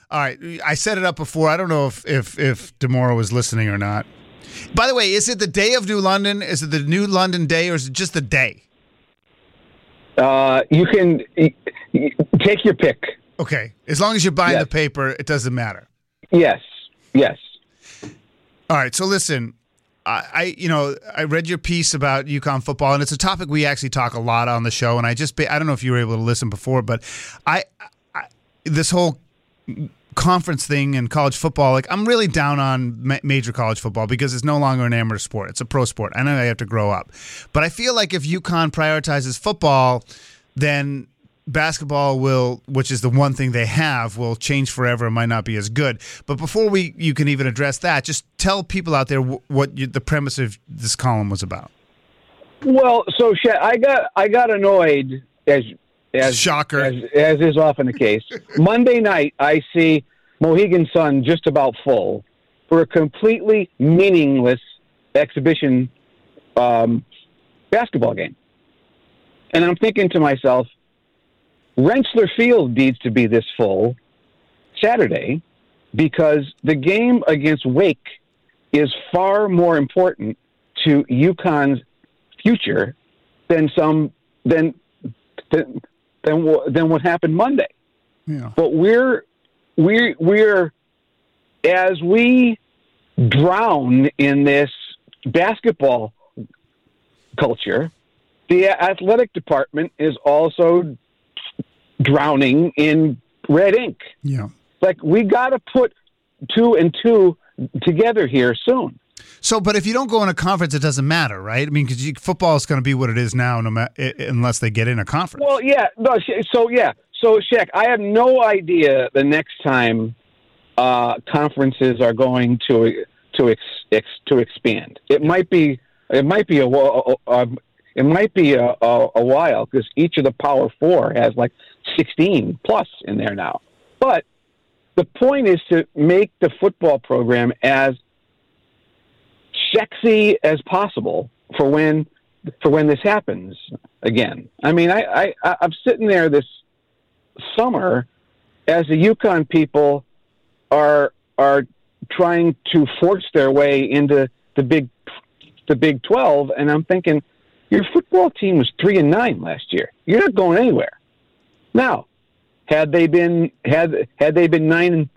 All right, I set it up before. I don't know if DeMora was listening or not. By the way, is it the day of New London? Is it the New London Day, or is it just the day? You can take your pick. Okay, as long as you're buying the paper, it doesn't matter. Yes. All right, so listen, I read your piece about UConn football, and it's a topic we actually talk a lot on the show. And I don't know if you were able to listen before, but this whole conference thing in college football, like I'm really down on major college football because it's no longer an amateur sport. It's a pro sport. I know I have to grow up. But I feel like if UConn prioritizes football, then basketball will, which is the one thing they have, will change forever and might not be as good. But before you can even address that, just tell people out there what the premise of this column was about. Well, so I got annoyed as shocker, as is often the case. Monday night, I see Mohegan Sun just about full for a completely meaningless exhibition basketball game, and I'm thinking to myself, Rensselaer Field needs to be this full Saturday because the game against Wake is far more important to UConn's future than what happened Monday. Yeah. But we're as we drown in this basketball culture, the athletic department is also drowning in red ink. Yeah. Like we got to put 2 and 2 together here soon. So, but if you don't go in a conference, it doesn't matter, right? I mean, because football is going to be what it is now, unless they get in a conference. Well, yeah. No, so, Shaq, I have no idea the next time conferences are going to expand. It might be a while because each of the Power Four has like 16 plus in there now. But the point is to make the football program as sexy as possible for when this happens again. I mean, I'm sitting there this summer as the UConn people are trying to force their way into the Big 12, and I'm thinking, your football team was 3-9 last year. You're not going anywhere. Now, had they been 9-3,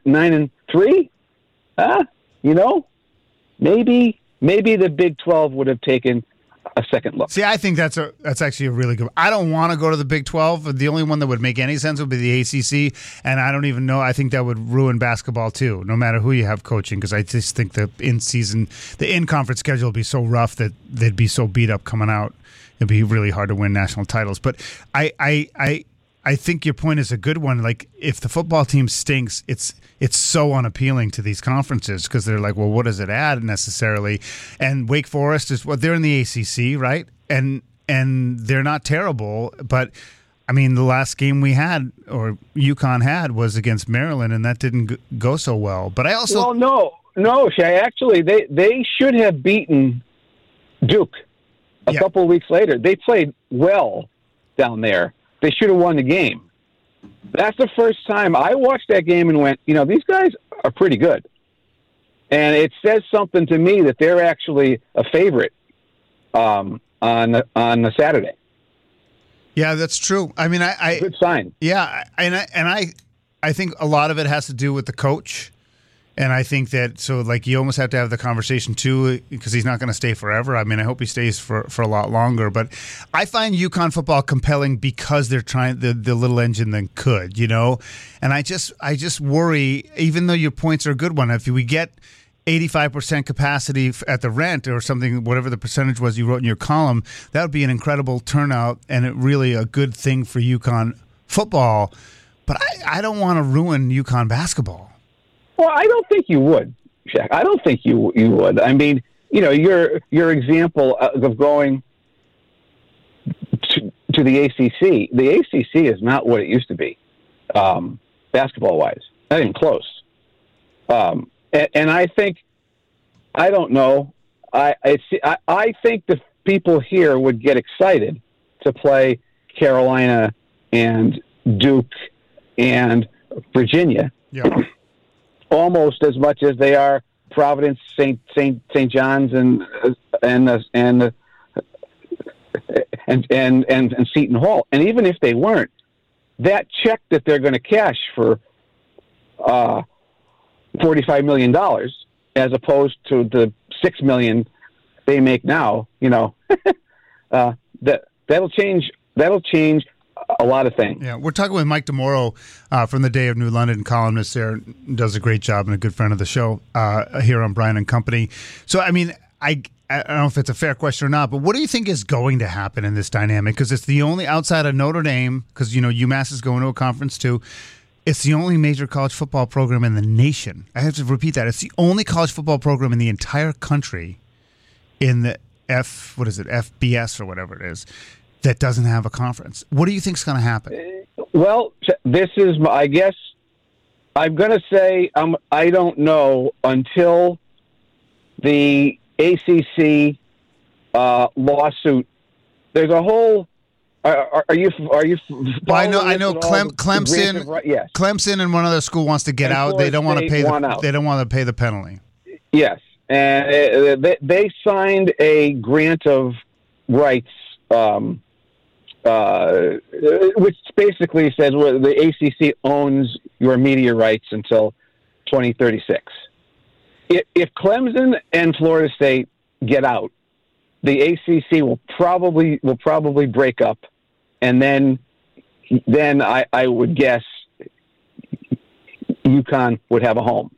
maybe the Big 12 would have taken a second look. See, I think that's actually a really good. I don't want to go to the Big 12. The only one that would make any sense would be the ACC, and I don't even know. I think that would ruin basketball too, no matter who you have coaching, because I just think the in-conference schedule would be so rough that they'd be so beat up coming out. It'd be really hard to win national titles. But I think your point is a good one. Like, if the football team stinks, it's so unappealing to these conferences because they're like, well, what does it add necessarily? And Wake Forest is they're in the ACC, right? And they're not terrible, but I mean, the last game we had or UConn had was against Maryland, and that didn't go so well. But I also no, Shay. Actually, they should have beaten Duke a couple of weeks later. They played well down there. They should have won the game. That's the first time I watched that game and went, these guys are pretty good. And it says something to me that they're actually a favorite on the Saturday. Yeah, that's true. I mean, good sign. Yeah, and I think a lot of it has to do with the coach. And I think that, you almost have to have the conversation, too, because he's not going to stay forever. I mean, I hope he stays for a lot longer. But I find UConn football compelling because they're trying the little engine that could, And I just worry, even though your points are a good one, if we get 85% capacity at the rent or something, whatever the percentage was you wrote in your column, that would be an incredible turnout and really a good thing for UConn football. But I don't want to ruin UConn basketball. Well, I don't think you would, Shaq. I don't think you would. I mean, your example of going to the ACC. The ACC is not what it used to be, basketball-wise. Not even close. And I think, I don't know. I think the people here would get excited to play Carolina and Duke and Virginia. Yeah. almost as much as they are Providence, St. John's, and Seton Hall. And even if they weren't, that check that they're going to cash for $45 million, as opposed to the $6 million they make now, that'll change a lot of things. Yeah, we're talking with Mike DeMoro from the Day of New London, columnist there, does a great job and a good friend of the show here on Brian and Company. So, I mean, I don't know if it's a fair question or not, but what do you think is going to happen in this dynamic? Because it's the only, outside of Notre Dame, because, UMass is going to a conference too, it's the only major college football program in the nation. I have to repeat that. It's the only college football program in the entire country in the FBS or whatever it is, that doesn't have a conference. What do you think is going to happen? Well, this is, I guess, I'm going to say I don't know until the ACC lawsuit. There's a whole. Are you? Well, I know. Clemson. Yes. Clemson and one other school wants to get out. They don't want to pay. They don't want to pay the penalty. Yes, and they signed a grant of rights. Which basically says the ACC owns your media rights until 2036. If Clemson and Florida State get out, the ACC will probably break up, and then I would guess UConn would have a home.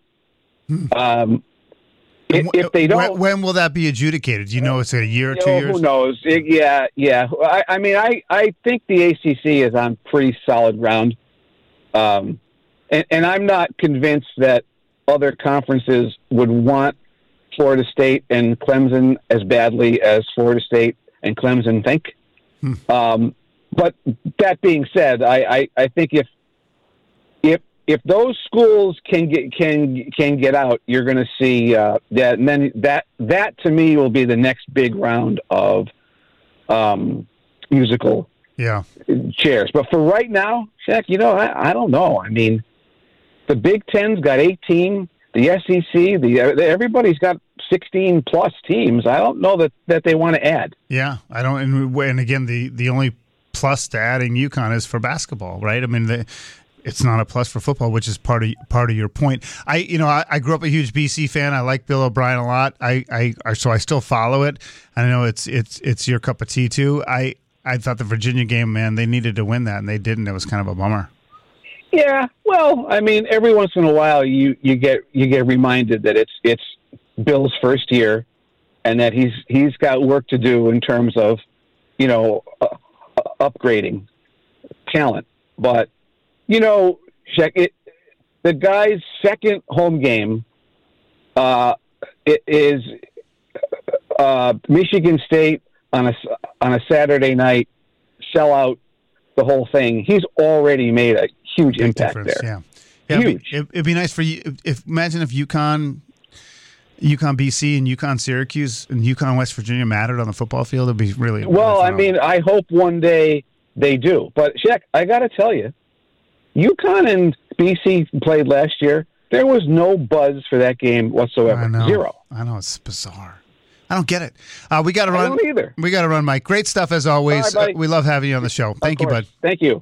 If they don't, when will that be adjudicated? Do you know it's a year or 2 years? Who knows? Yeah. I mean, I think the ACC is on pretty solid ground, and I'm not convinced that other conferences would want Florida State and Clemson as badly as Florida State and Clemson think. But that being said, I think if those schools can get out, you're going to see that, and then that to me will be the next big round of musical chairs. But for right now, Shaq, I don't know. I mean, the Big Ten's got 18, the SEC, everybody's got 16 plus teams. I don't know that they want to add. Yeah, I don't. And again, the only plus to adding UConn is for basketball, right? I mean, it's not a plus for football, which is part of your point. I grew up a huge BC fan. I like Bill O'Brien a lot. So I still follow it. I know it's your cup of tea too. I thought the Virginia game, man, they needed to win that and they didn't. It was kind of a bummer. Yeah, well, I mean, every once in a while you get reminded that it's Bill's first year, and that he's got work to do in terms of upgrading talent. But Shaq, the guy's second home game is Michigan State on a Saturday night, sell out the whole thing. He's already made a huge impact there. Yeah, huge. It'd be nice for you. Imagine if UConn BC and UConn Syracuse and UConn West Virginia mattered on the football field. It'd be really well. I mean, I hope one day they do. But Shaq, I got to tell you, UConn and BC played last year. There was no buzz for that game whatsoever. Zero. I know, it's bizarre. I don't get it. We got to run. I don't either. We got to run, Mike. Great stuff as always. Bye, we love having you on the show. Thank you, bud. Thank you.